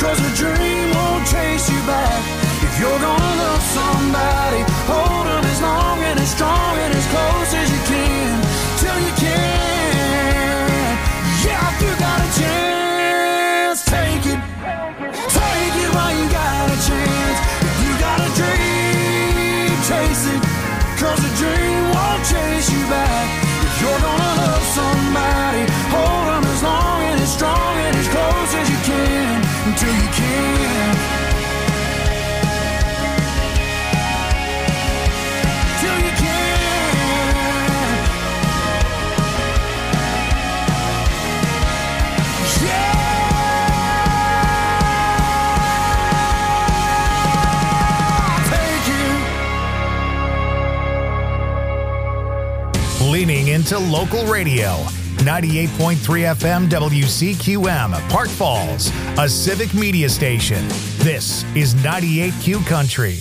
'cause a dream won't chase you back. If you're gonna love somebody, hold them as long and as strong and as close as you can, till you can. Yeah, if you got a chance, take it. Take it while you got a chance. If you got a dream, chase it, 'cause a dream won't chase you back. If you're gonna love somebody, hold them as long and as strong and as close as you can, until you can. Till you can. Yeah! Take you. Leaning into local radio. 98.3 FM WCQM, Park Falls, a civic media station. This is 98Q Country.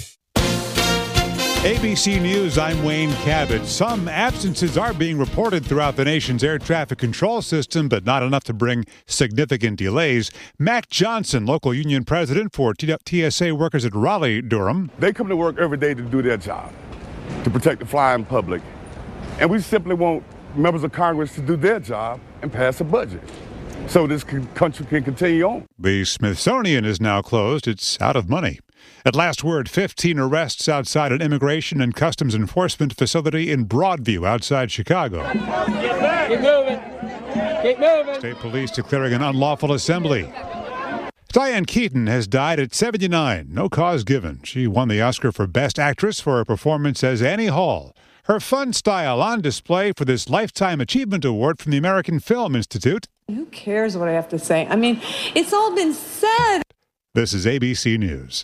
ABC News, I'm Wayne Cabot. Some absences are being reported throughout the nation's air traffic control system, but not enough to bring significant delays. Matt Johnson, local union president for TSA workers at Raleigh-Durham. They come to work every day to do their job, to protect the flying public. And we simply want members of Congress to do their job and pass a budget so this country can continue on. The Smithsonian is now closed. It's out of money. At last word, 15 arrests outside an immigration and customs enforcement facility in Broadview outside Chicago. Keep moving. Keep moving. State police declaring an unlawful assembly. Diane Keaton has died at 79. No cause given. She won the Oscar for Best Actress for her performance as Annie Hall. Her fun style on display for this Lifetime Achievement Award from the American Film Institute. Who cares what I have to say? I mean, it's all been said. This is ABC News.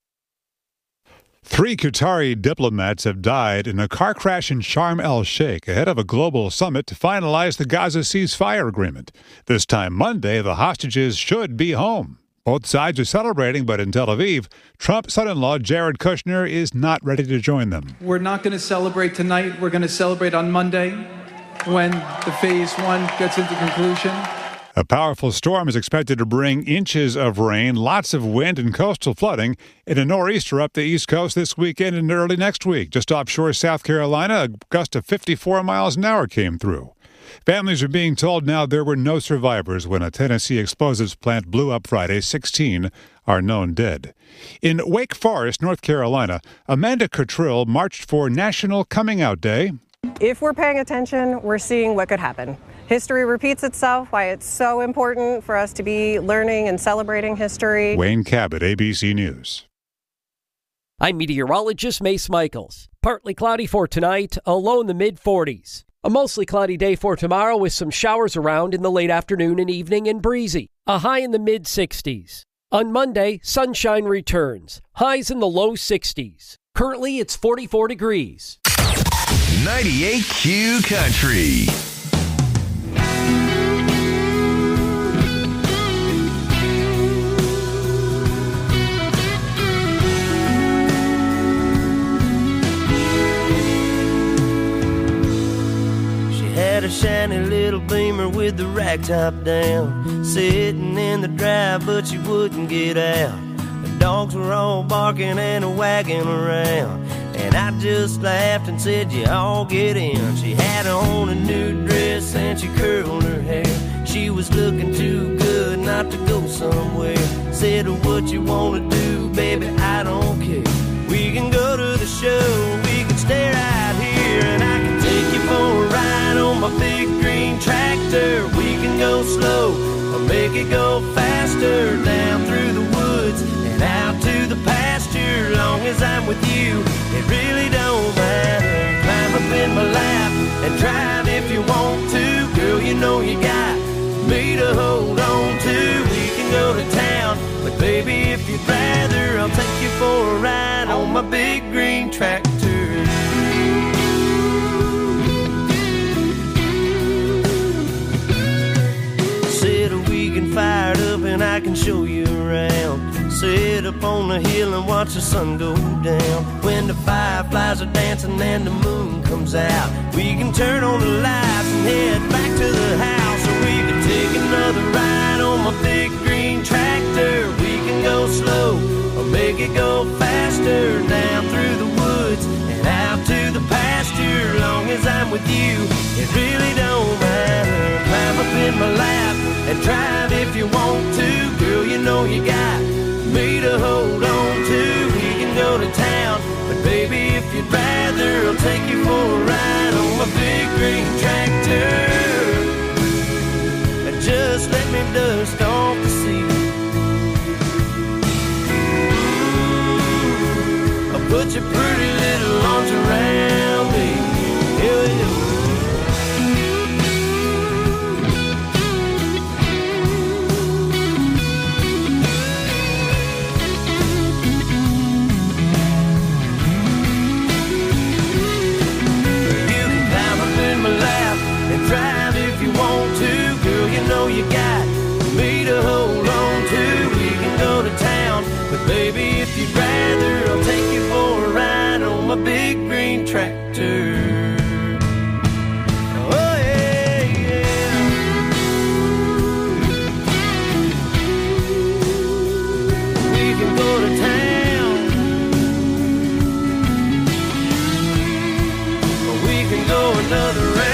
3 Qatari diplomats have died in a car crash in Sharm el-Sheikh ahead of a global summit to finalize the Gaza ceasefire agreement. This time Monday, the hostages should be home. Both sides are celebrating, but in Tel Aviv, Trump's son-in-law Jared Kushner is not ready to join them. We're not going to celebrate tonight. We're going to celebrate on Monday when the phase 1 gets into conclusion. A powerful storm is expected to bring inches of rain, lots of wind, and coastal flooding in a nor'easter up the East Coast this weekend and early next week. Just offshore South Carolina, a gust of 54 miles an hour came through. Families are being told now there were no survivors when a Tennessee explosives plant blew up Friday. 16 are known dead. In Wake Forest, North Carolina, Amanda Cottrell marched for National Coming Out Day. If we're paying attention, we're seeing what could happen. History repeats itself, why it's so important for us to be learning and celebrating history. Wayne Cabot, ABC News. I'm meteorologist Mace Michaels. Partly cloudy for tonight, a low in the mid-40s. A mostly cloudy day for tomorrow with some showers around in the late afternoon and evening and breezy. A high in the mid-60s. On Monday, sunshine returns. Highs in the low 60s. Currently, it's 44 degrees. 98Q Country. Had a shiny little Beamer with the rack top down, sitting in the drive, but she wouldn't get out. The dogs were all barking and wagging around, and I just laughed and said, you all get in. She had on a new dress and she curled her hair. She was looking too good not to go somewhere. Said, what you wanna do, baby, I don't care. We can go to the show, we can stay right here, and I can take you for a ride on my big green tractor. We can go slow or make it go faster, down through the woods and out to the pasture. Long as I'm with you, it really don't matter. Climb up in my lap and drive if you want to. Girl, you know you got me to hold on to. We can go to town, but baby, if you'd rather, I'll take you for a ride on my big green tractor. Fired up and I can show you around. Sit up on the hill and watch the sun go down. When the fireflies are dancing and the moon comes out, we can turn on the lights and head back to the house. Or we can take another ride on my big green tractor. We can it go faster down through the woods and out to the pasture. Long as I'm with you, it really don't matter. Climb up in my lap and drive if you want to. Girl, you know you got me to hold on to. We can go to town, but baby, if you'd rather, I'll take you for a ride on my big green tractor. And just let me dust off the seat. I'll put your pretty little arms around me. Yeah, yeah. Drive if you want to, girl, you know you got me to hold on to. We can go to town, but baby, if you'd rather, I'll take you for a ride on my big green tractor. Oh yeah, yeah. We can go to town, or we can go another round.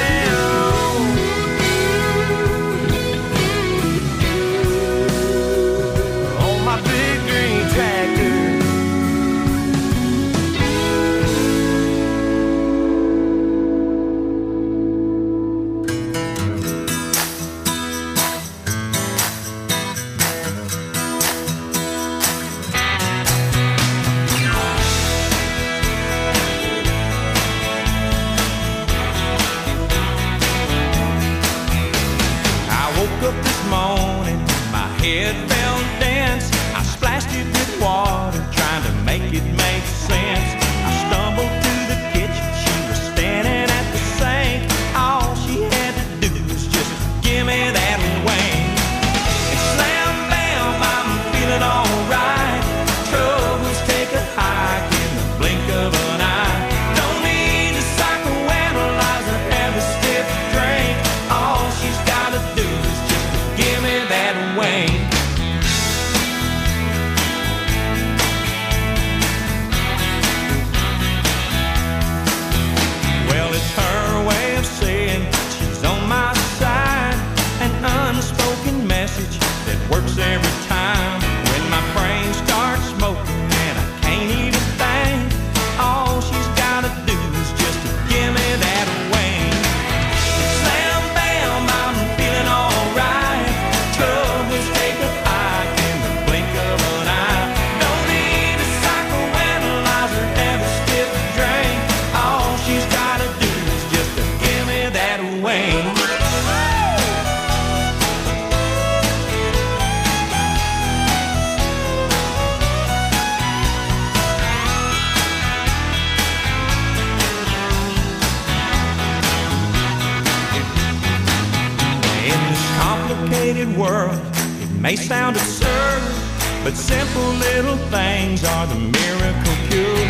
World, it may sound absurd, but simple little things are the miracle cure.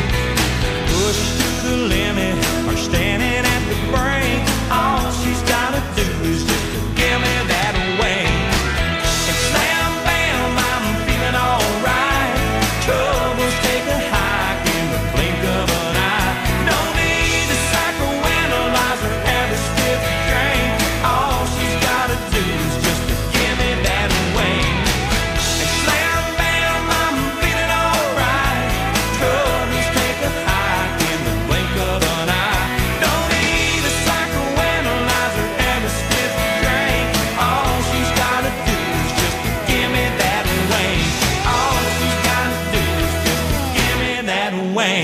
Pushed to the limit or standing at the brink, all she's gotta do is just to give me that wing. And slam bam, I'm feeling alright. Troubles take a hike in the blink of an eye. No need to psychoanalyze or have a stiff drink. All she's gotta do is just to give me that wing. And slam bam, I'm feeling alright. Troubles take a hike in the blink of an eye. No need to psychoanalyze or have a stiff drink. All she's gotta do is just to give me that wing. All she's gotta do is just to give me that wing.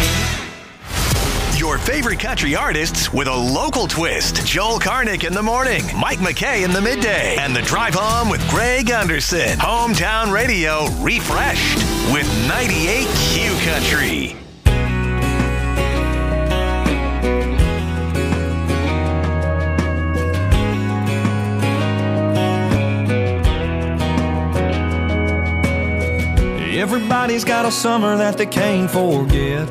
Your favorite country artists with a local twist. Joel Karnick in the morning, Mike McKay in the midday, and the drive home with Greg Anderson. Hometown radio refreshed with 98 Q Country. Everybody's got a summer that they can't forget.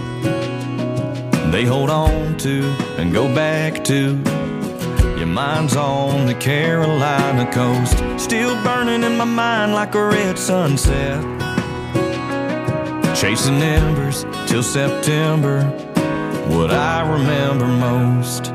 They hold on to and go back to. Your mind's on the Carolina coast, still burning in my mind like a red sunset. chasing embers till September, what I remember most.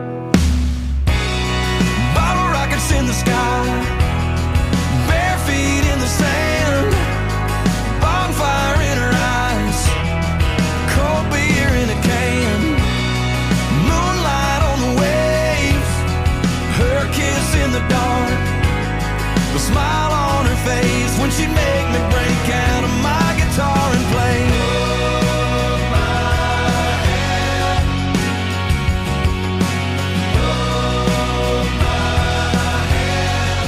Bottle rockets in the sky, bare feet in the sand, bonfire in her eyes, cold beer in a can, moonlight on the waves, her kiss in the dark, the smile on her face when she'd make me break out of my guitar and play. Hold my hand, hold my hand.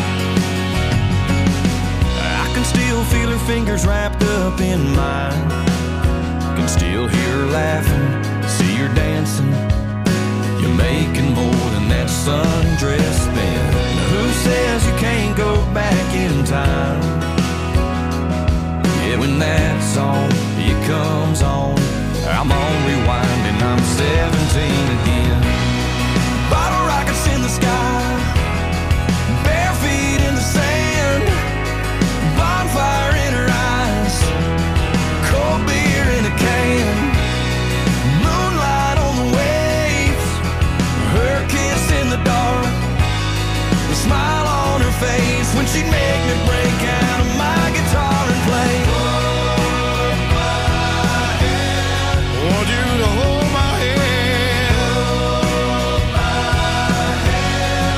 I can still feel her fingers wrapped up in mine, can still hear her laughing, see her dancing. You're making more than that sundress then. Who says you can't go back in time? Yeah, when that song, it comes on, I'm on rewind and I'm 17 again. Bottle rockets in the sky, bare feet in the sand, bonfire in her eyes, cold beer in a can, moonlight on the waves, her kiss in the dark, the smile on her face when she'd make me break out of my guitar and play. Hold my hand, want you to hold my hand, hold my hand.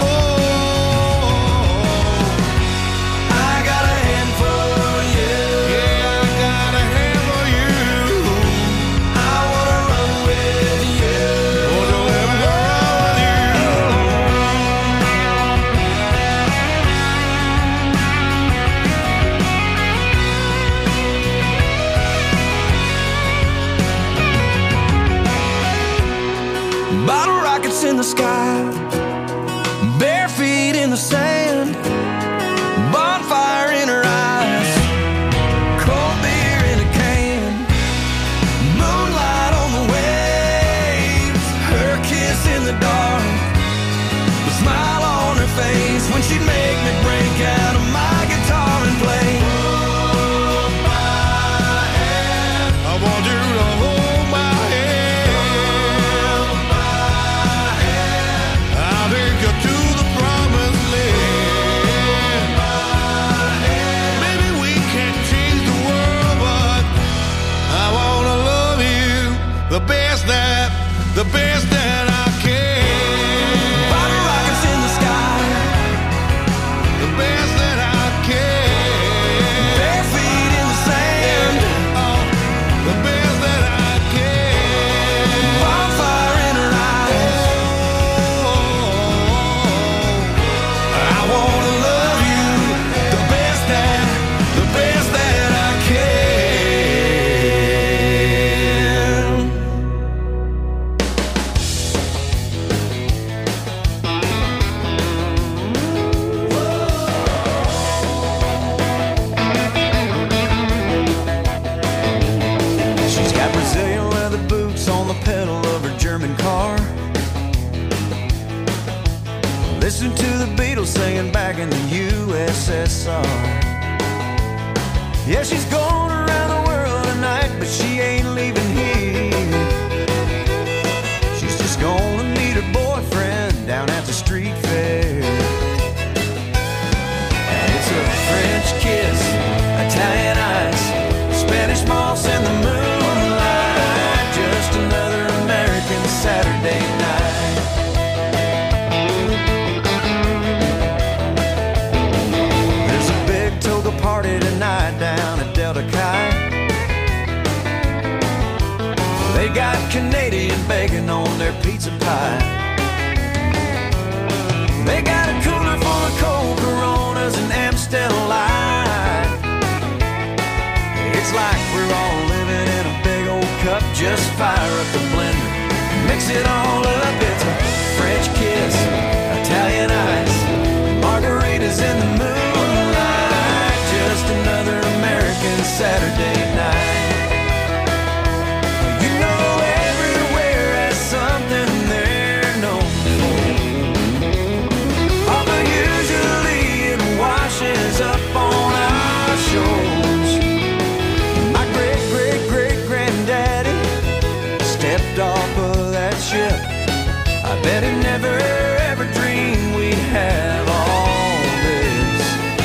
Oh, I got a hand for you. Yeah, I got a hand for you. I wanna run with you. Want to let me run with you. Bottle rockets in the sky, bare feet in the sand, bonfire in her eyes, cold beer in a can, moonlight on the waves, her kiss in the dark, the smile on her face when she'd make me break out of my guitar and play. Hold my hand, I want you to hold my hand, hold my hand. I'll take you to the promised land. Hold my hand. Maybe we can't change the world, but I wanna love you the best that I can. Bottle rockets in the sky, the best that I can. Bare feet in the sand, oh, the best that I can. Bonfire in her eyes, oh, I wanna love you the best that I can. She's got Brazilian leather boots on the pedal of her German car. Listen to the Beatles singing back in the USSR. Yeah, she's going around the world tonight, but she ain't leaving here. She's just gonna meet her boyfriend down at the street fair. And it's a French kiss, Italian ice, Spanish moss in the moonlight, just another American Saturday night. There's a big toga party tonight down at Delta Chi. They got Canadian bacon on their pizza pie. They got a cooler full of cold Coronas and Amstel Light. It's like we're all living in a big old cup. Just fire up the blender, mix it all up. It's a French kiss, Italian ice, margaritas in the moonlight, just another American Saturday night. You know everywhere has something they're known for, although usually it washes up on our shores. My great I bet he never ever dreamed we'd have all this.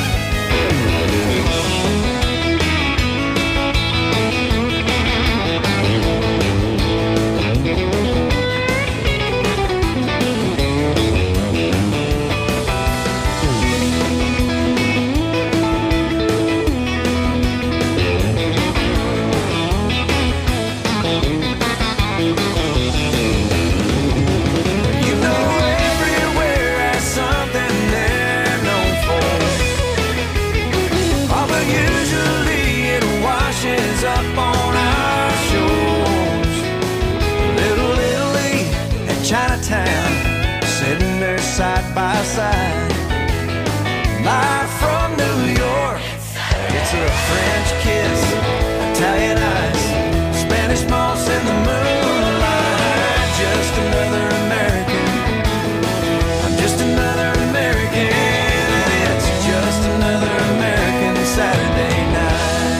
Up on our shores, little Italy and Chinatown, sitting there side by side. Live from New York, it's a French kiss, Italian ice, Spanish moss in the moonlight. Just another American, I'm just another American. It's just another American Saturday night.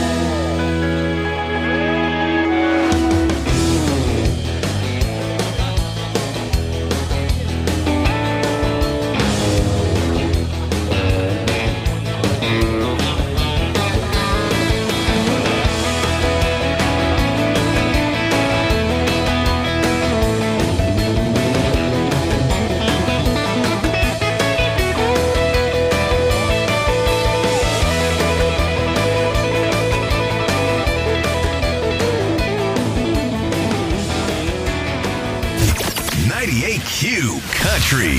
Q Country.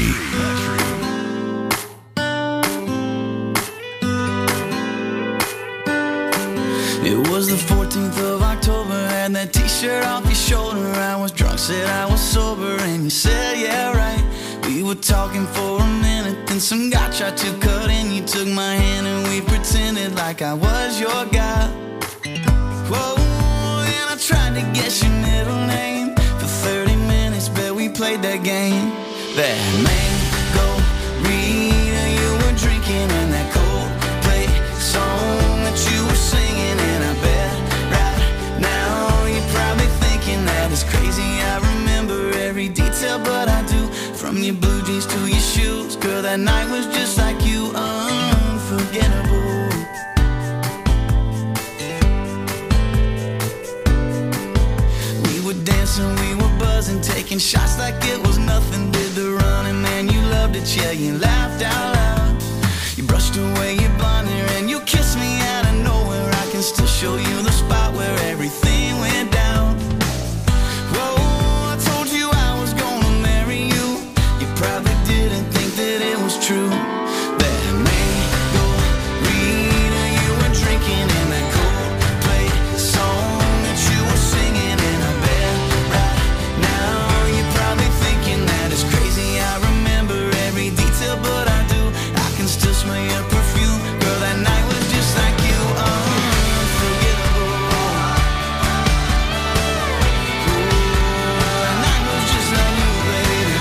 It was the 14th of October, had that t-shirt off your shoulder. I was drunk, said I was sober, and you said, yeah, right. We were talking for a minute, then some guy tried to cut in. You took my hand and we pretended like I was your guy. Whoa, and I tried to guess your middle name. For 30 minutes, bet we played that game. That mango Rita you were drinking, and that Coldplay song that you were singing. And I bet right now you're probably thinking that it's crazy I remember every detail, but I do. From your blue jeans to your shoes, girl, that night was just like you, unforgettable. We were dancing, we were buzzing, taking shots like it was nothing. Did the running, man, you loved it, yeah, you laughed out loud. You brushed away your blonde hair and you kissed me out of nowhere. I can still show you the spot where everything went down. Whoa, I told you I was gonna marry you. You probably didn't think that it was true. That mango Rita you were drinking, and that Coldplay song that you were singing. And I bet right now you're probably thinking that it's crazy I remember every detail, but I do. I can still smell your perfume, girl, that night was just like you, unforgettable. Ooh, that night was just like you, baby.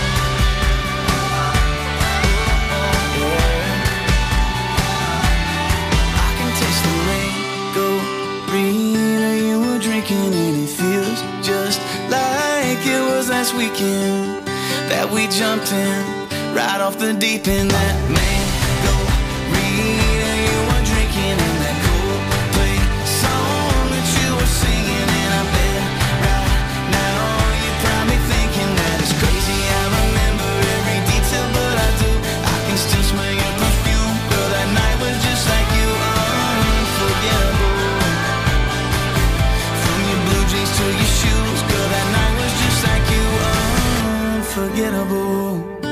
I can taste the mango Rita you were drinking, and it feels just like it was last weekend that we jumped in right off the deep end. That mango Rita you were drinking, and that Coldplay song that you were singing. And I bet right now you're probably thinking that it's crazy I remember every detail, but I do. I can still smell your perfume, girl, that night was just like you, unforgettable. From your blue jeans to your shoes, girl, that night was just like you, unforgettable.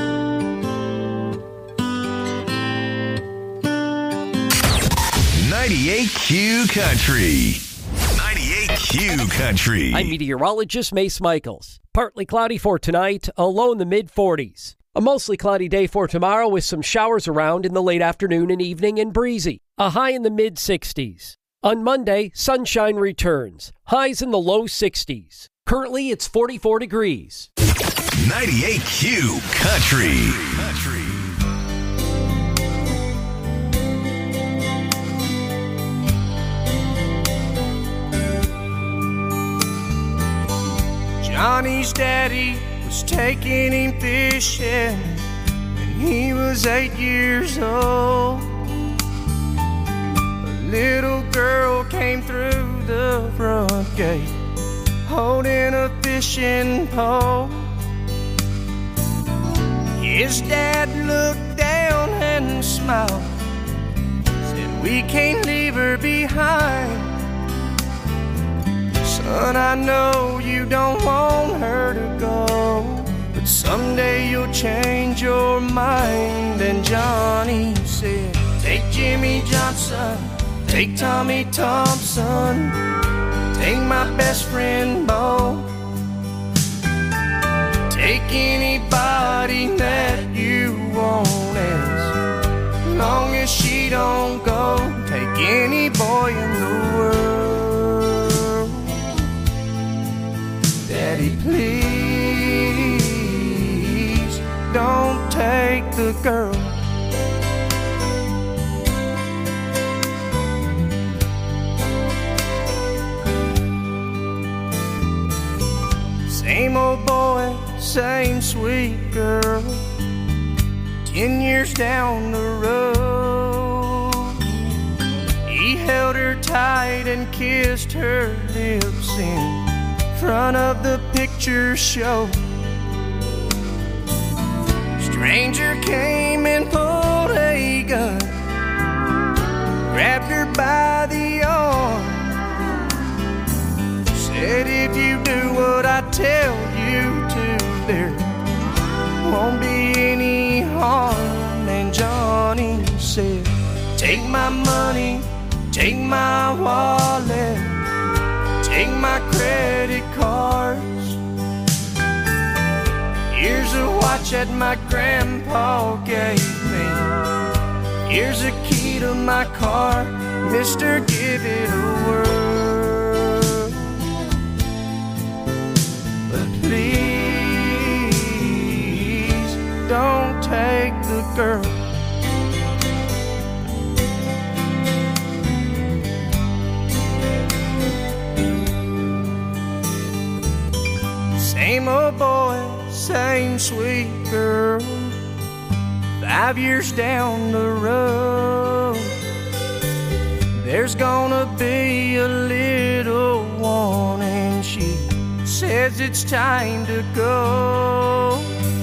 98Q Country. 98Q Country. I'm meteorologist Mace Michaels. Partly cloudy for tonight, a low in the mid-40s. A mostly cloudy day for tomorrow with some showers around in the late afternoon and evening and breezy. A high in the mid-60s. On Monday, sunshine returns. Highs in the low 60s. Currently, it's 44 degrees. 98Q Country. Johnny's daddy was was taking him fishing when he was 8 years old. A little girl came through the front gate holding a fishing pole. His dad looked down and smiled, said, "We can't leave her behind. Son, I know you don't want her to go, but someday you'll change your mind." And Johnny said, "Take Jimmy Johnson, take Tommy Thompson, take my best friend Bo, take anybody that you want, as long as she don't go. Take any boy in the world. Daddy, please don't take the girl." Same old boy, same sweet girl, 10 years down the road. He held her tight and kissed her lips in front of the picture show. Stranger came and pulled a gun, grabbed her by the arm, said, "If you do what I tell you to, there won't be any harm." And Johnny said, "Take my money, take my wallet, take my credit cards. Here's a watch that my grandpa gave me. Here's a key to my car. Mister, give it a whirl. But please don't take the girl." Same old boy, same sweet girl, 5 years down the road. There's gonna be a little one, and she says it's time to go.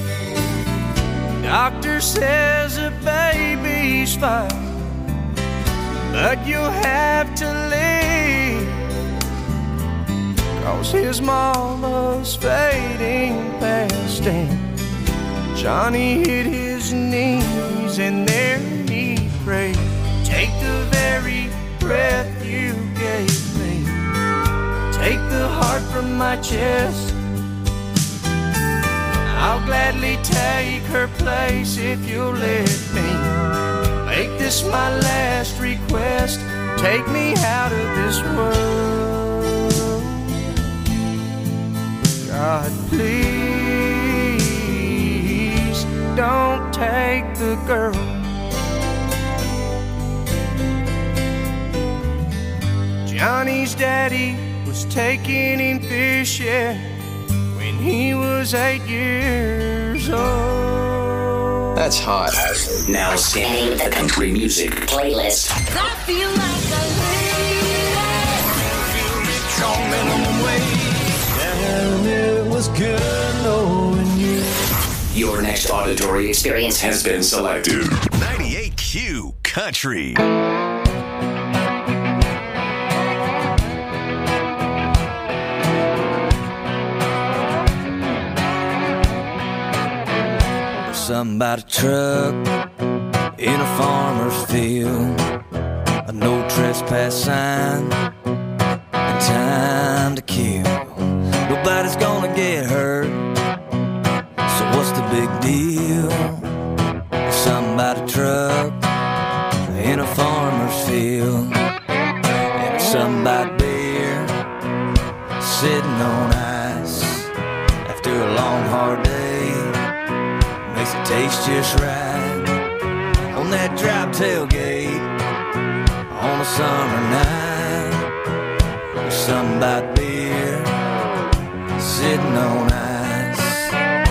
Doctor says the baby's fine, but you'll have to leave, 'cause his mama's fading fast. And Johnny hit his knees and there he prayed, "Take the very breath you gave me, take the heart from my chest. I'll gladly take her place if you'll let me. Make this my last request, take me out of this world. God, please don't take the girl." Johnny's daddy was taking him fishing when he was 8 years old. That's hot. Now scanning the country music playlist. I feel like a And it was good knowing you. Your next auditory experience has been selected. 98Q Country. Something about a truck in a farmer's field, a no trespass sign, and time to kill. Nobody's gonna get hurt, so what's the big deal? Something about a truck in a farmer's field, and something about beer sitting on ice after a long hard day. Makes it taste just right on that drop tailgate on a summer night. There's something about beer sitting on ice.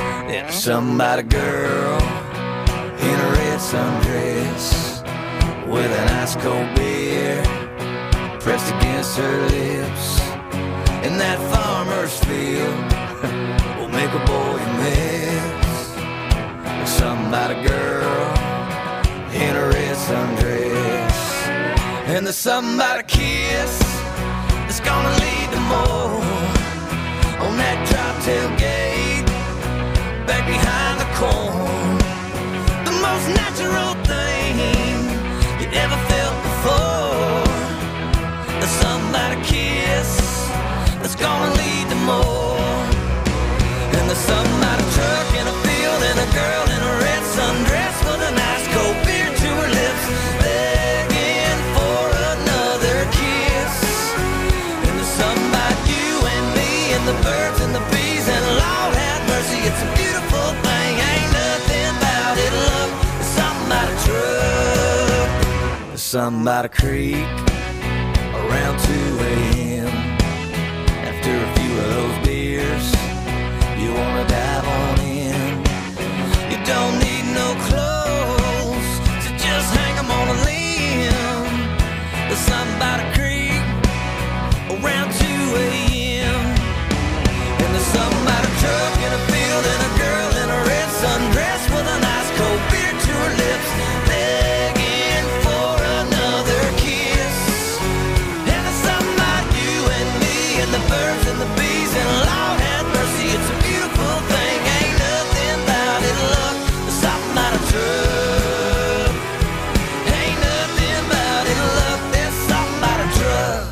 something about a girl in a red sundress with an ice cold beer pressed against her lips. In that farmer's field will make a boy a mess. There's something about a girl in a red sundress. And there's something about a kiss that's gonna lead to more on that drop tailgate back behind the corn. The most natural thing you ever felt before. There's something about a kiss that's gonna lead to more. And there's something about a truck in a field and a girl in a red sundress with a nice cold beer to her lips, begging for another kiss. And there's something about you and me and the birds and the bees, and Lord have mercy, it's a beautiful thing. Ain't nothing about it, love. There's something about a truck. There's something about a creek around 2 a.m. After a few of those beers, you wanna dive on in. You don't need no clothes to just hang them on a limb. There's something about a creek around 2 a.m. And there's something about a truck in a field and a girl in a red sundress with a nice cold beer to her lips, begging for another kiss. And there's something about you and me and the birds and the bees, and Lord have mercy, it's a beautiful thing. Ain't nothing about it, love. There's something about a truck. Ain't nothing about it, love. There's something about a truck.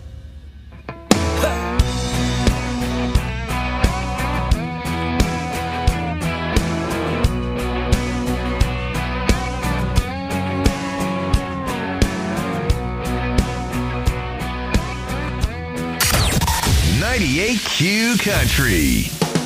Q Country.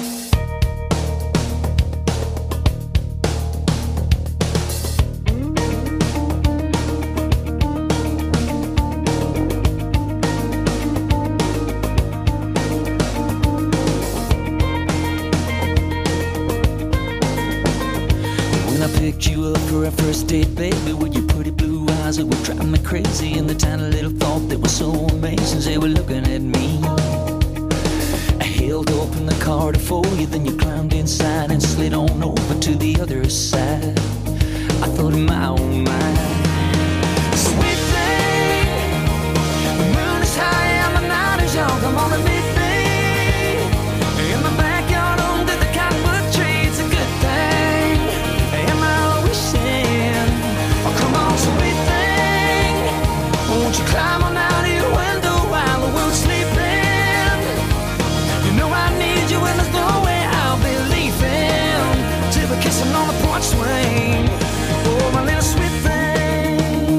When I picked you up for our first date, baby, with your pretty blue eyes that were driving me crazy, and the tiny little thought that was so amazing, they were looking at me. I held open the car to for you, then you climbed inside and slid on over to the other side. I thought in my own mind, sweet thing, the moon is high and the night is young, come on and meet me in the backyard under the cottonwood tree. It's a good thing, am I wishing? Oh, come on, sweet thing, won't you climb on out of your window while the world's sleeping? You know I need you and there's no way I'll be leaving till we're kissing on the porch swing. Oh, my little sweet thing.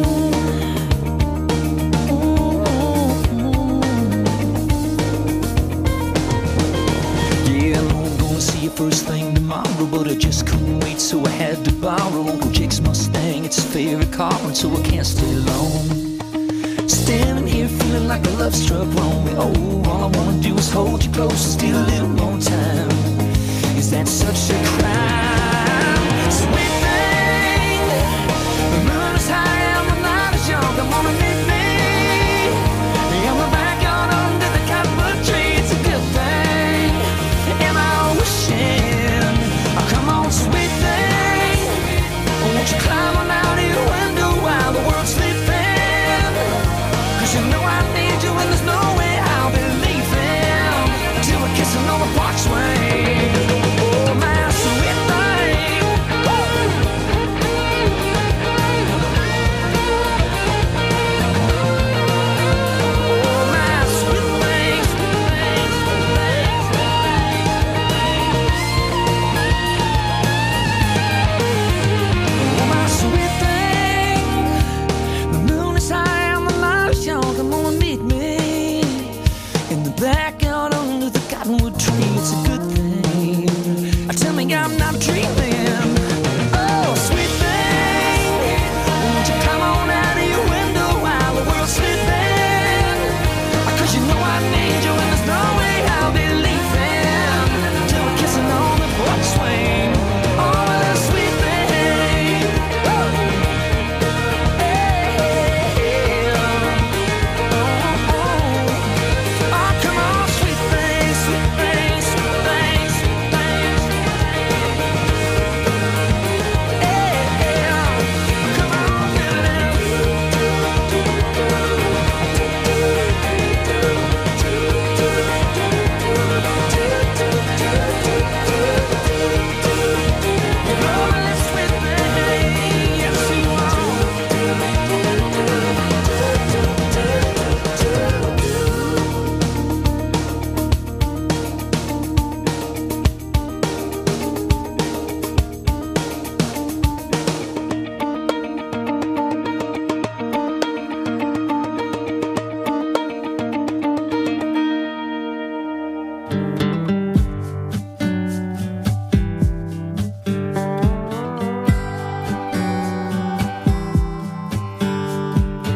Yeah, I know I'm gonna see you first thing tomorrow, but I just couldn't wait, so I had to borrow Uncle Jake's Mustang. It's his favorite car, and so I can't stay long. Standing here feeling like a love struck wrong. Oh, all I wanna do is hold you close and steal a little more time. Is that such a crime? Sweet thing, the moon is high and the night is young. Come on and meet me in the backyard under the cottonwood tree. It's a good thing, am I wishing? Oh, come on, sweet thing, won't you climb on out of your window while the world's sleeping? 'Cause you know I need you and there's no way I'll be leaving till we're kissing on the porch swing. Oh, my sweet thing.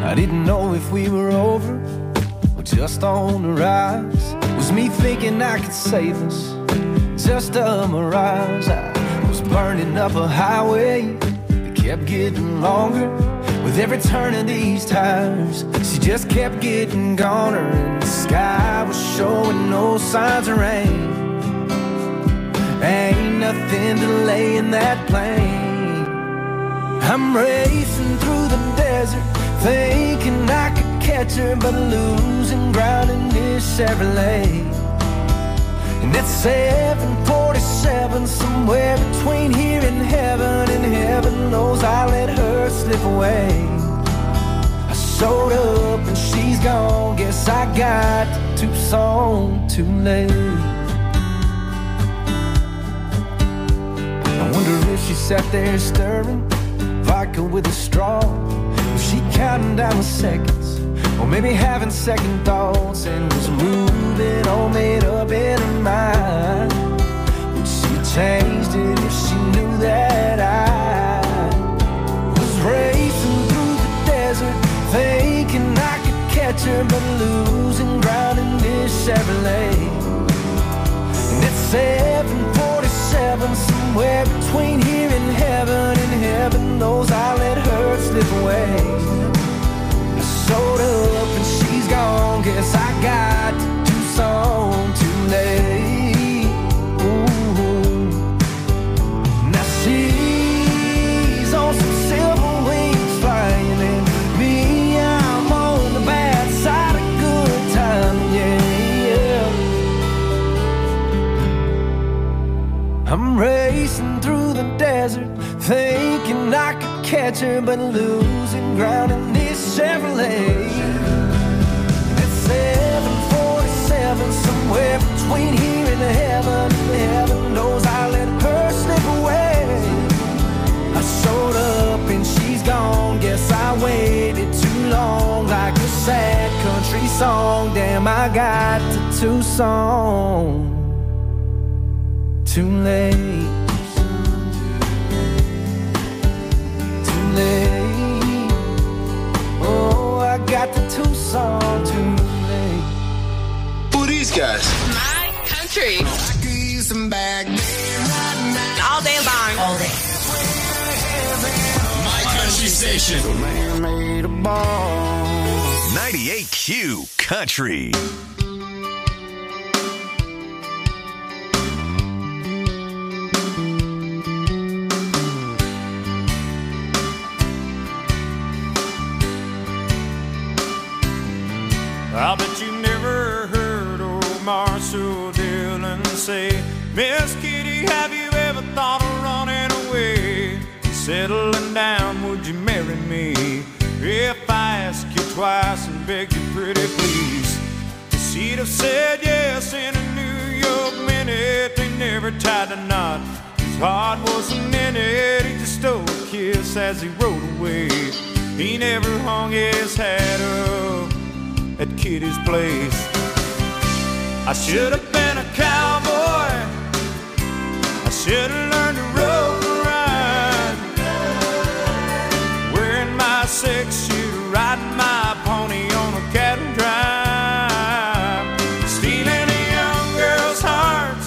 I didn't know if we were over or just on the rise. Was me thinking I could save us, just a mirage. I was burning up a highway that kept getting longer. With every turn of these tires, she just kept getting goner. And the sky was showing no signs of rain. Ain't nothing delaying that plane. I'm racing through the desert, thinking I could catch her, but losing ground in this Chevrolet. And at 7:47, somewhere between here and heaven knows I let her slip away. I showed up and she's gone, guess I got to Tucson too late. I wonder if she sat there stirring vodka with a straw. Was she counting down the seconds, or maybe having second thoughts, and was moving all made up in her mind? Would she changed it if she knew that I was racing through the desert, thinking I could catch her, but losing ground in this Chevrolet? And at 7:47, somewhere between here and heaven knows I let her slip away. I showed up and she's gone, guess I got to Tucson too late. Ooh. Now she's on some silver wings flying, and me, I'm on the bad side of good time, yeah. I'm racing through the desert, thinking I could catch her, but losing ground in this Chevrolet. At 7:47, somewhere between here and heaven knows I let her slip away. I showed up and she's gone, guess I waited too long, like a sad country song. Damn, I got to Tucson too late. Too late. Oh, I got to Tucson too late. Who are these guys? My country. All day long. All day. My country station. 98Q Country. I bet you never heard old Marshall Dillon say, Miss Kitty, have you ever thought of running away? Settling down, would you marry me? If I ask you twice and beg you pretty please. She'd have said yes in a New York minute. They never tied a knot, his heart wasn't in it. He just stole a kiss as he rode away. He never hung his hat up at Kitty's place. I should have been a cowboy, I should have learned to rope and ride, wearing my 6-shooter, riding my pony on a cattle drive, stealing a young girl's hearts,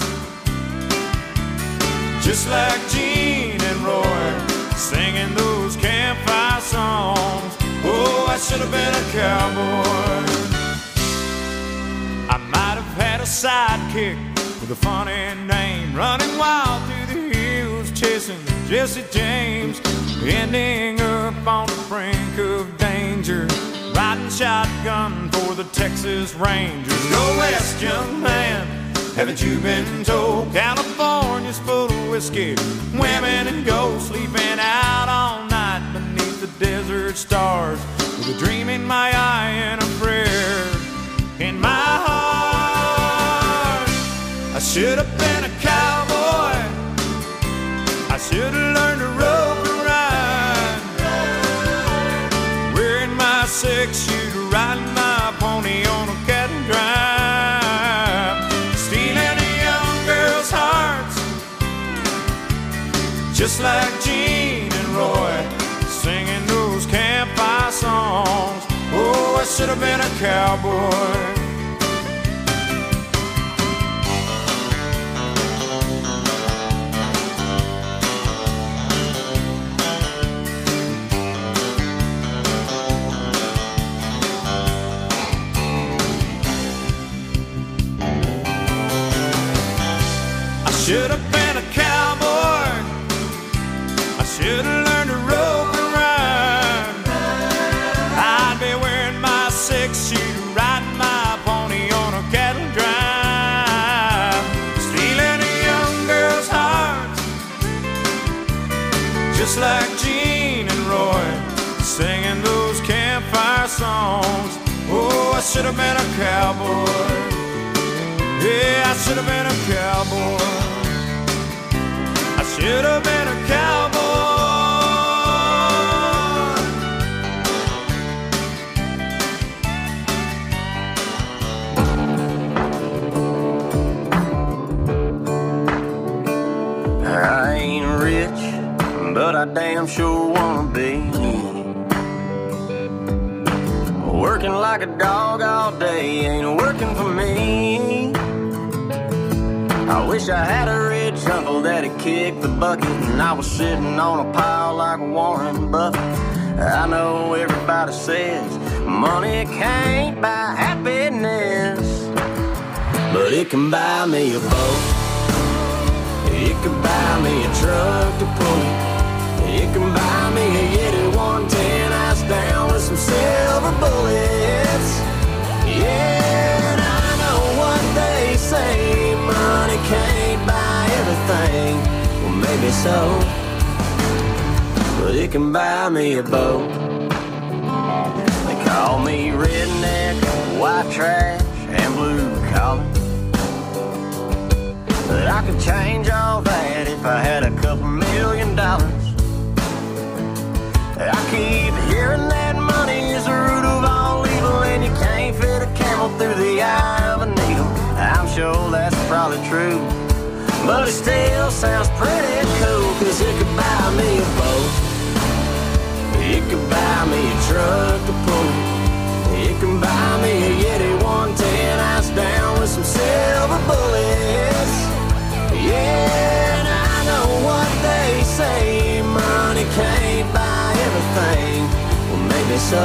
just like Gene and Roy, singing those campfire songs. Oh, I should have been a cowboy. I might have had a sidekick with a funny name, running wild through the hills, chasing Jesse James, ending up on the brink of danger, riding shotgun for the Texas Rangers. Go west, young man, haven't you been told? California's full of whiskey, women and gold, sleeping out all night beneath the desert stars, with a dream in my eye and a prayer in my heart. I should have been a cowboy, I should have learned to rope and ride, wearing my 6-shooter, riding my pony on a cattle drive, stealing a young girl's hearts, just like Gene and Roy, singing those campfire songs. should have been a cowboy. Should have been a cowboy. I should have learned to rope and ride. I'd be wearing my 6-shooter, riding my pony on a cattle drive, stealing a young girl's heart, just like Gene and Roy, singing those campfire songs. Oh, I should have been a cowboy. Yeah, I should have been a cowboy. I should have been a cowboy. I ain't rich, but I damn sure wanna be. Working like a dog all day ain't working for me. I wish I had a rich uncle that'd kick the bucket and I was sitting on a pile like Warren Buffett. I know everybody says money can't buy happiness, but it can buy me a boat. It can buy me a truck to pull it. It can buy me a Yeti 110 ice down with some silver bullets. Yeah, and I know what they say, money can't buy everything. Well, maybe so, but it can buy me a boat. They call me redneck, white trash, and blue collar, but I could change all that if I had a couple $1 million. I keep hearing that money is the root of all evil, and you can't fit a camel through the eye of a needle. I'm sure that's probably true, but it still sounds pretty cool, 'cause it could buy me a boat. It could buy me a truck to pull it. It can buy me a Yeti 110 ice down with some silver bullets. Yeah, and I know what they say, money can't buy everything. Well, maybe so,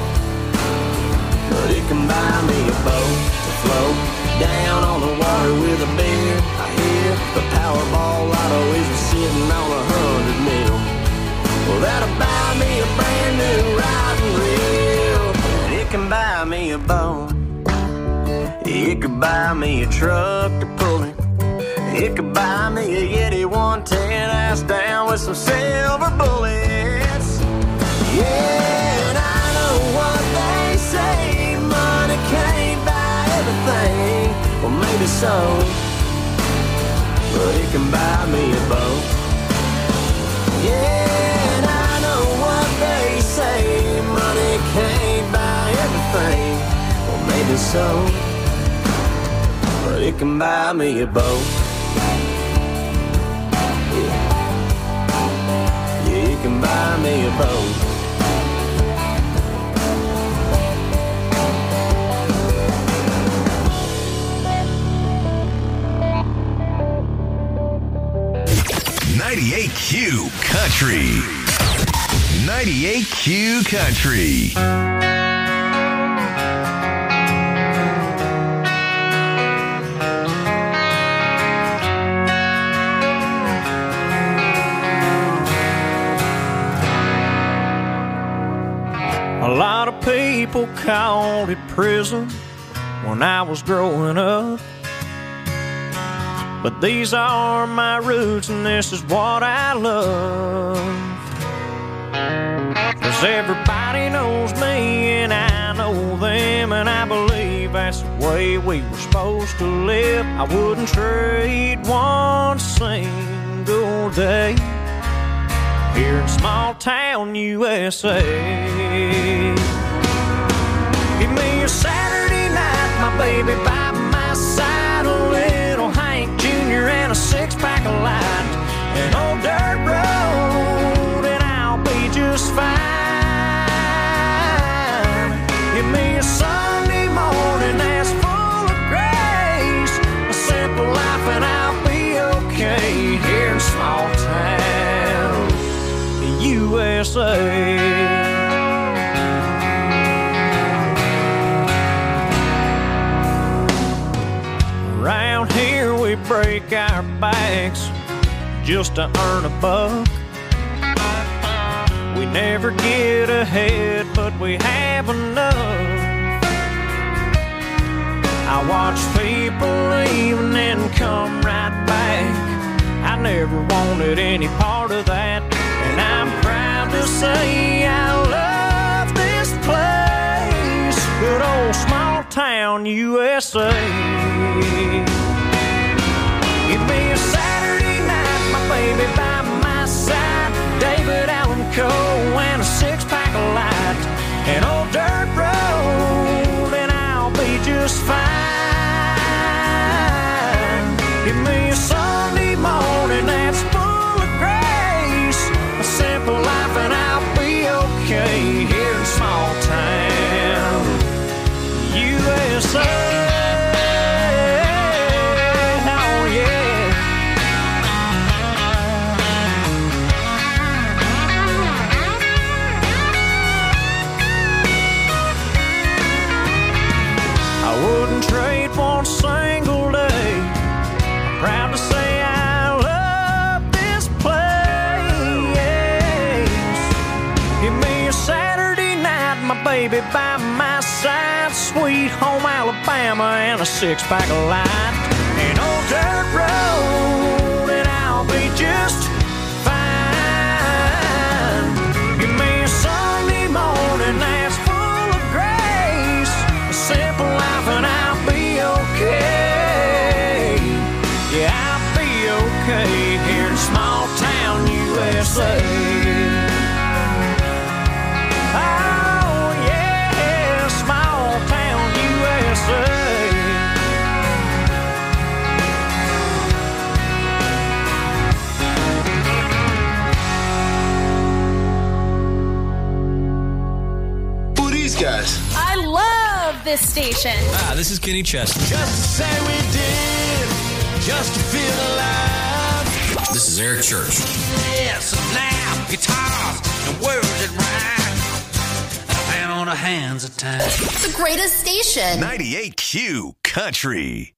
but it can buy me a boat to float down on the water with a beer. I hear the Powerball lotto is sitting on 100 mil. Well, that'll buy me a brand new riding reel. And it can buy me a boat. It could buy me a truck to pull it. It could buy me a Yeti 110 ass down with some silver bullets. Yeah, and I know what they say, money can't buy everything. Well, maybe so, but it can buy me a boat. Yeah, and I know what they say, money can't buy everything. Well, maybe so, but it can buy me a boat. Yeah, it can buy me a boat. '98Q Country. 98Q Country. A lot of people called it prison when I was growing up, but these are my roots and this is what I love. 'Cause everybody knows me and I know them, and I believe that's the way we were supposed to live. I wouldn't trade one single day here in small town USA. Give me a Saturday night, my baby by my side, a little Hank Jr. and a 6-pack of light, an old dirt road, and I'll be just fine. Give me USA. Around here we break our backs just to earn a buck. We never get ahead, but we have enough. I watch people leave and then come right back. I never wanted any part of that, and I'm proud to say I love this place, good old small town USA. Give me a Saturday night, my baby by my side, David Allan Coe and a six-pack of light, an old dirt road, and I'll be just fine. Give me a Sunday morning that's full of grace, a simple life, and I'll be okay here in small town USA. Trade one single day. I'm proud to say I love this place. Give me a Saturday night, my baby by my side, sweet home Alabama and a six-pack of light, an old dirt road, and I'll be just fine. Give me a Sunday morning that's full of grace, a simple life, and I'll be okay. Yeah, I'll be okay here in small town USA. Oh yeah, small town USA. Who are these guys? I love this station. This is Kenny Chesney. Just to say we did, just to feel alive. This is Eric Church. Yes, now guitars and words that rhyme, and on the hands of time. The greatest station. 98Q Country.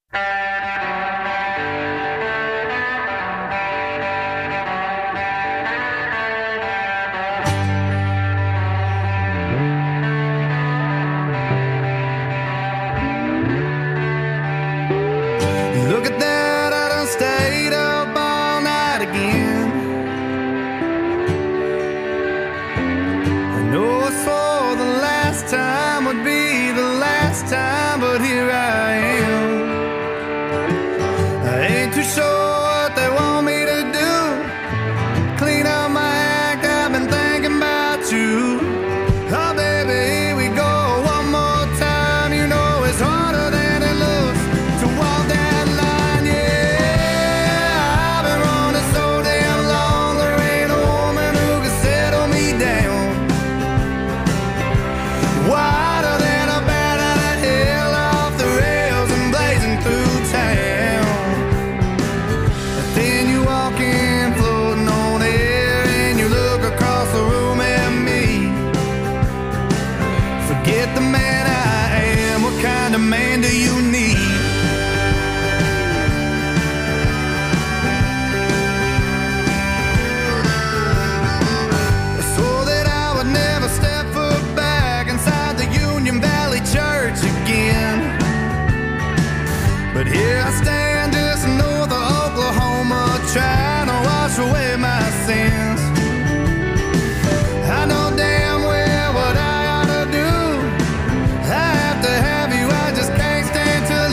Look at that, I done stayed up all night again. I know I swore the last time would be the last time, but here I am. I ain't too sure what they want me to do. Clean up my act, I've been thinking about you. Oh baby, here we go one more time. You know it's harder than it looks to walk that line, yeah. I've been running so damn long, there ain't a woman who can settle me down. Wider than a bat out of hell, off the rails and blazing through town. But then you walk in, floating on air, and you look across the room at me. Forget the man I am, what kind of man do you need? I swore that I would never step foot back inside the Union Valley Church again. But here I stand just north of Oklahoma, trying to wash away my sins. I know damn well what I ought to do. I have to have you, I just can't stand to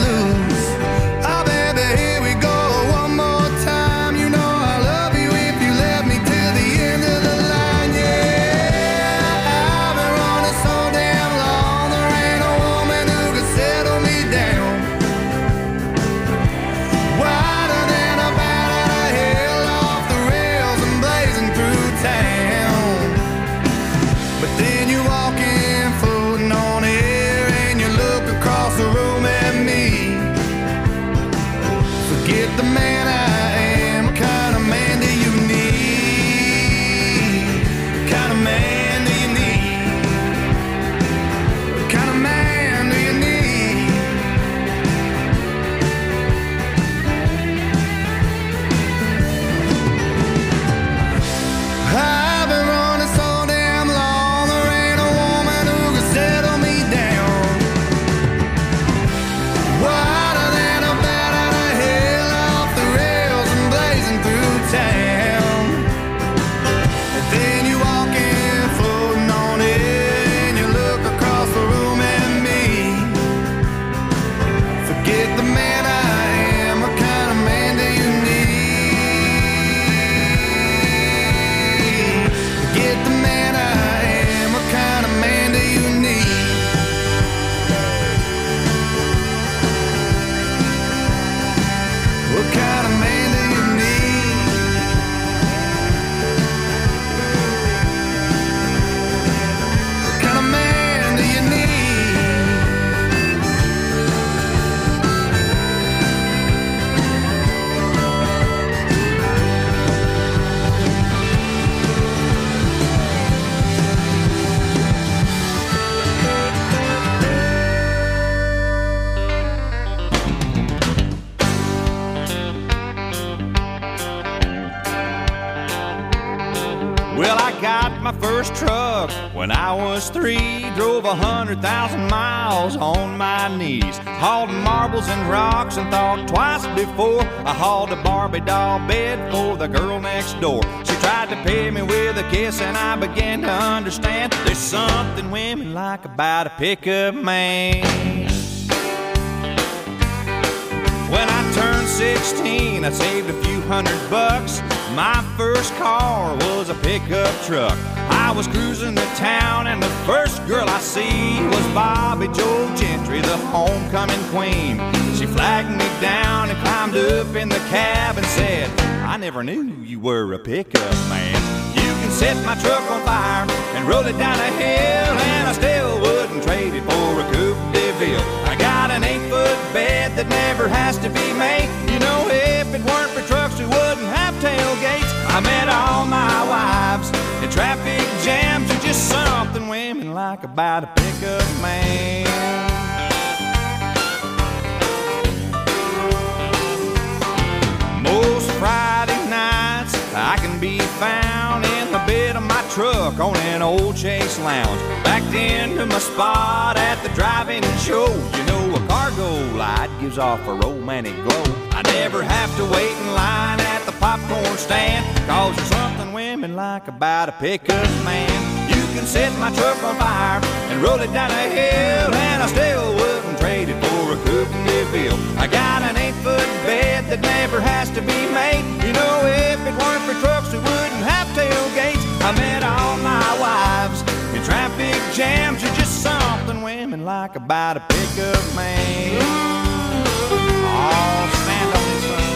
was 3, drove 100,000 miles on my knees. Hauled marbles and rocks and thought twice before I hauled a Barbie doll bed for the girl next door. She tried to pay me with a kiss and I began to understand there's something women like about a pickup man. When I turned 16, I saved a few $100. My first car was a pickup truck. I was cruising the town and the first girl I see was Bobby Joe Gentry, the homecoming queen. She flagged me down and climbed up in the cab and said, I never knew you were a pickup man. You can set my truck on fire and roll it down a hill, and I still wouldn't trade it for a Coupe de Ville. I got an 8-foot bed that never has to be made. You know, if it weren't for trucks, we wouldn't have tailgates. I met all my wives in traffic jams, are just something women like about a pickup man. Most Friday nights I can be found in the bed of my truck on an old Chase Lounge, backed into my spot at the drive-in show. You know, a cargo light gives off a romantic glow. I never have to wait in line at the popcorn stand, cause there's something women like about a pickup man. You can set my truck on fire and roll it down a hill, and I still wouldn't trade it for a Coupe de Ville. I got an 8-foot bed that never has to be made. You know, if it weren't for trucks, we wouldn't have tailgates. I met all my wives in traffic jams, are just something women like about a pickup man. Oh, stand on this side.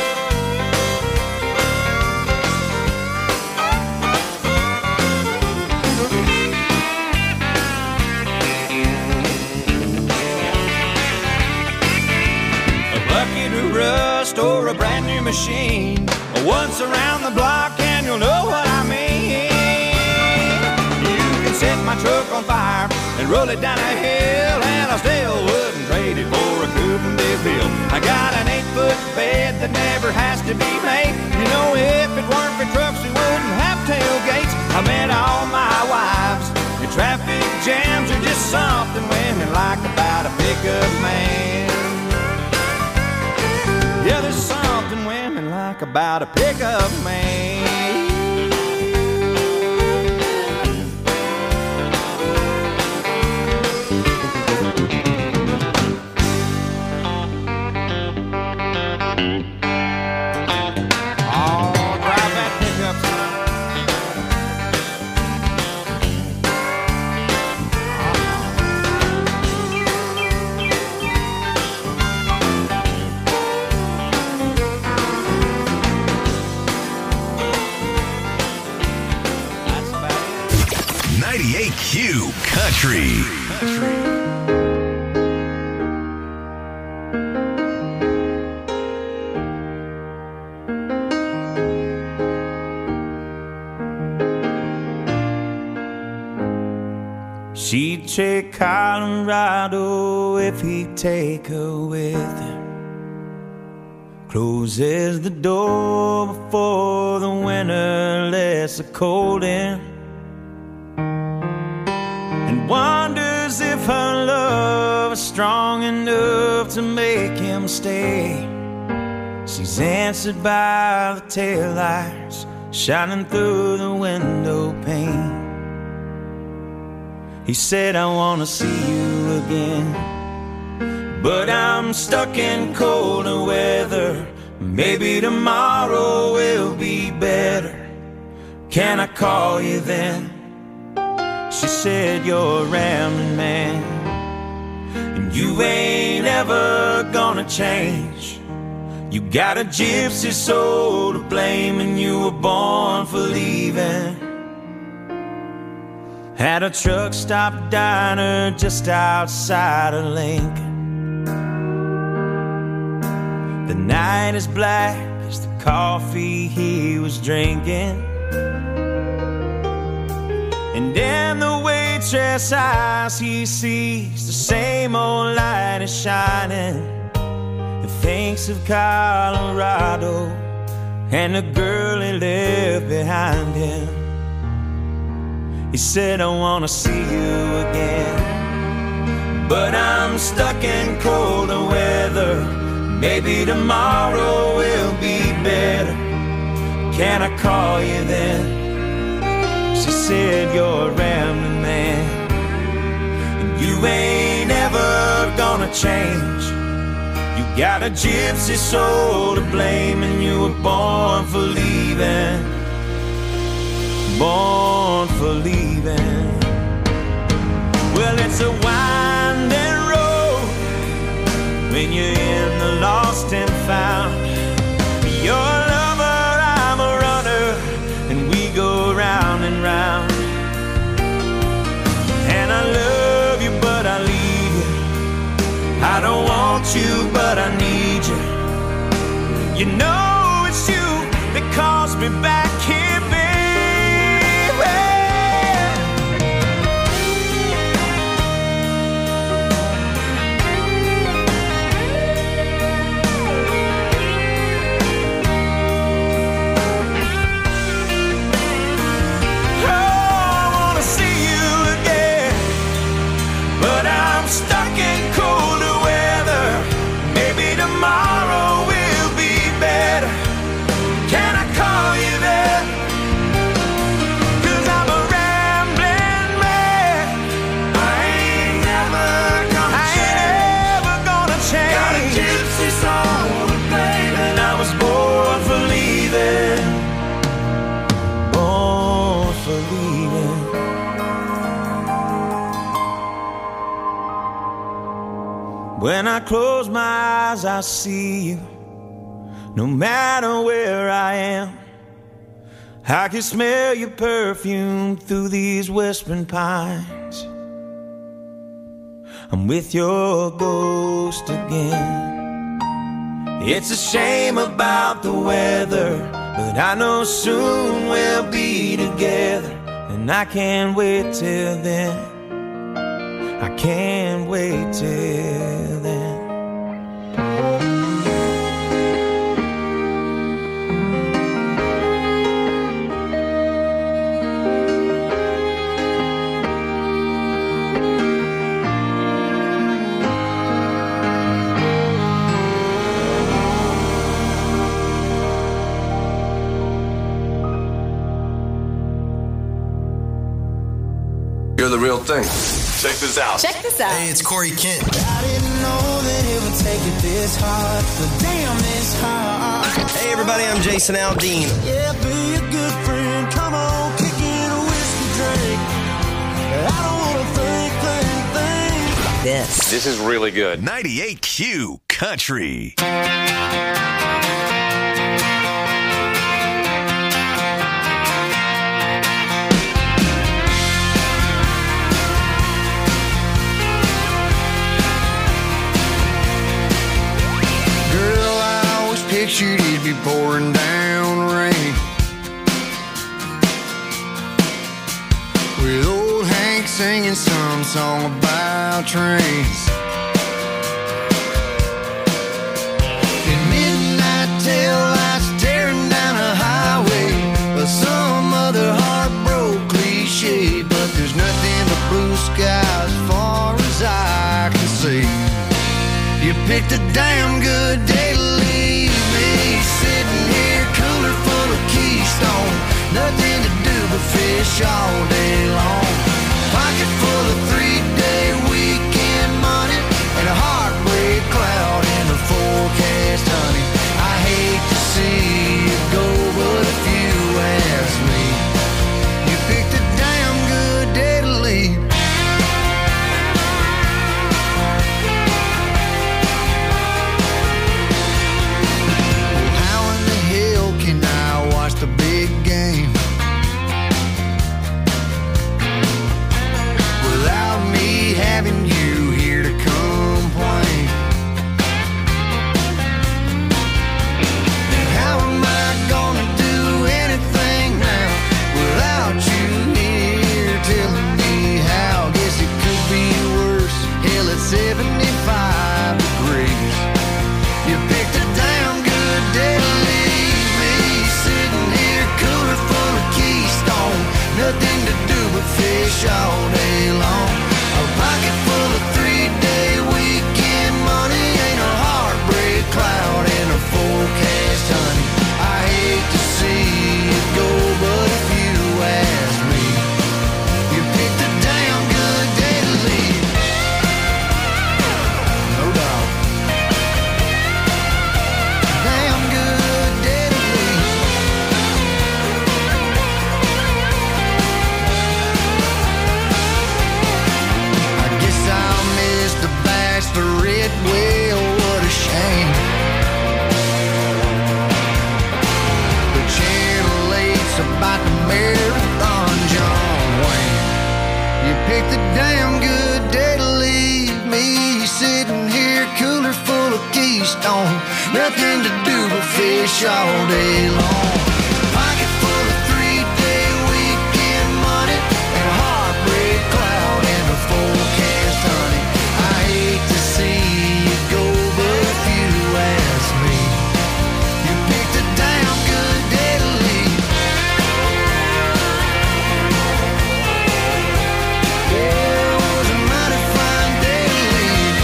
A bucket of rust or a brand new machine, once around the block and you'll know what I mean. You can set my truck on fire and roll it down a hill, and I still wouldn't trade it for a Coupe de Ville. I got an 8-foot bed that never has to be made. You know, if it weren't for trucks, we wouldn't have tailgates. I met all my wives in traffic jams, are just something women like about a pickup man. Yeah, there's something women like about a pickup man. Q Country. She'd take Colorado if he'd take her with him. Closes the door before the winter lets the cold in, and wonders if her love is strong enough to make him stay. She's answered by the taillights shining through the window pane. He said, I want to see you again, but I'm stuck in colder weather. Maybe tomorrow will be better. Can I call you then? She said, you're a rambling man, and you ain't ever gonna change. You got a gypsy soul to blame, and you were born for leaving. At a truck stop diner just outside of Lincoln. The night is black as the coffee he was drinking, and in the waitress' eyes he sees the same old light is shining, and thinks of Colorado and the girl he left behind him. He said, I wanna see you again. But I'm stuck in colder weather. Maybe tomorrow will be better. Can I call you then? She said, you're a rambling man, and you ain't ever gonna change. You got a gypsy soul to blame, and you were born for leaving. Born for leaving. Well, it's a winding road when you're in the lost and found. You're a lover, I'm a runner, and we go round and round. And I love you, but I leave you. I don't want you, but I need you. You know it's you that calls me back here, baby. Stuck in colder weather. Maybe tomorrow will be better. Can I call you there? 'Cause I'm a rambling man. I ain't never gonna change. Got a gypsy soul, baby, and I was born for leaving. Born for leaving. When I close my eyes, I see you. No matter where I am, I can smell your perfume through these whispering pines. I'm with your ghost again. It's a shame about the weather, but I know soon we'll be together. And I can't wait till then. I can't wait till then. You're the real thing. Check this out. Check this out. Hey, it's Corey Kent. I didn't know that it would take it this hard, but damn, it's hard. Hey, everybody, I'm Jason Aldean. Yeah, be a good friend. Come on, kick in a whiskey drink. I don't want to think. This is really good. 98Q Country. Pictured it'd be pouring down rain, with old Hank singing some song about trains. In midnight tail lights tearing down a highway, or some other heartbroken cliche, but there's nothing but blue skies as far as I can see. You picked a damn good day to leave. Sitting here, cooler full of Keystone, nothing to do but fish all day long. Pocket full of 3-day weekend money, and a heartbreak cloud in the forecast, honey. I hate to see you go, but if you ask me, you picked a damn good day to leave. The big game without me having you here to complain. And how am I gonna do anything now without you here telling me how? Guess it could be worse. Hell, it's 75 degrees. You picked a damn good day to leave. Nothing to do but all day long. A pocket full of 3-day weekend money ain't a heartbreak cloud in a forecast, honey. I hate to see it go, but if you ask me, you picked a damn good day to leave. No doubt. Damn good day to leave. I guess I'll miss the bachelorette. Well, what a shame. The Channel 8's about the marathon, John Wayne. You picked a damn good day to leave me sitting here, cooler full of Keystone. Nothing to do but fish all day long. Pocket full of 3-day weekend money and a heartbreak cloud in the forecast, honey. I hate to see you go, but if you ask me, you picked a damn good day to leave. Yeah, it was a mighty fine day to leave.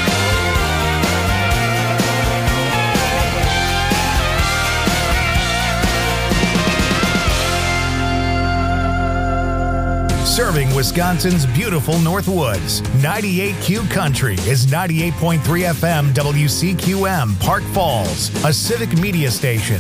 Serving Wisconsin's beautiful Northwoods. 98Q Country is 98.3 FM WCQM, Park Falls, a civic media station.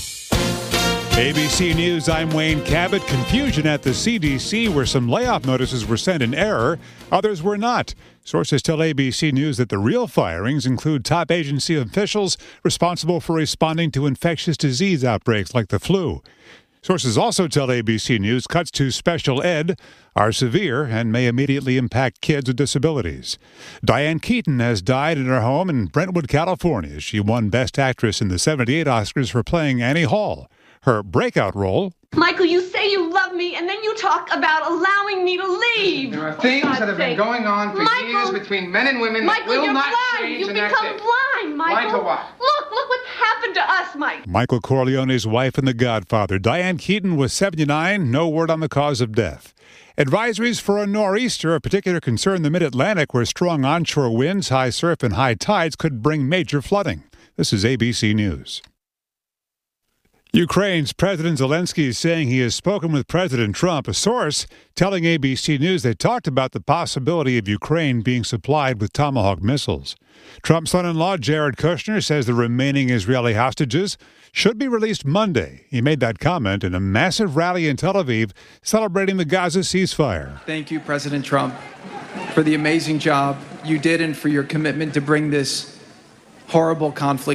ABC News, I'm Wayne Cabot. Confusion at the CDC where some layoff notices were sent in error, others were not. Sources tell ABC News that the real firings include top agency officials responsible for responding to infectious disease outbreaks like the flu. Sources also tell ABC News cuts to special ed are severe and may immediately impact kids with disabilities. Diane Keaton has died in her home in Brentwood, California. She won Best Actress in the '78 Oscars for playing Annie Hall. Her breakout role... Michael, you say you love me, and then you talk about allowing me to leave. There are things that have been going on for years between men and women that will not change. You've become blind, Michael. Blind to what? Look what's happened to us, Mike. Michael Corleone's wife and The Godfather. Diane Keaton was 79, no word on the cause of death. Advisories for a nor'easter, of particular concern in the mid-Atlantic, where strong onshore winds, high surf, and high tides could bring major flooding. This is ABC News. Ukraine's President Zelensky is saying he has spoken with President Trump. A source telling ABC News they talked about the possibility of Ukraine being supplied with Tomahawk missiles. Trump's son-in-law, Jared Kushner, says the remaining Israeli hostages should be released Monday. He made that comment in a massive rally in Tel Aviv celebrating the Gaza ceasefire. Thank you, President Trump, for the amazing job you did and for your commitment to bring this horrible conflict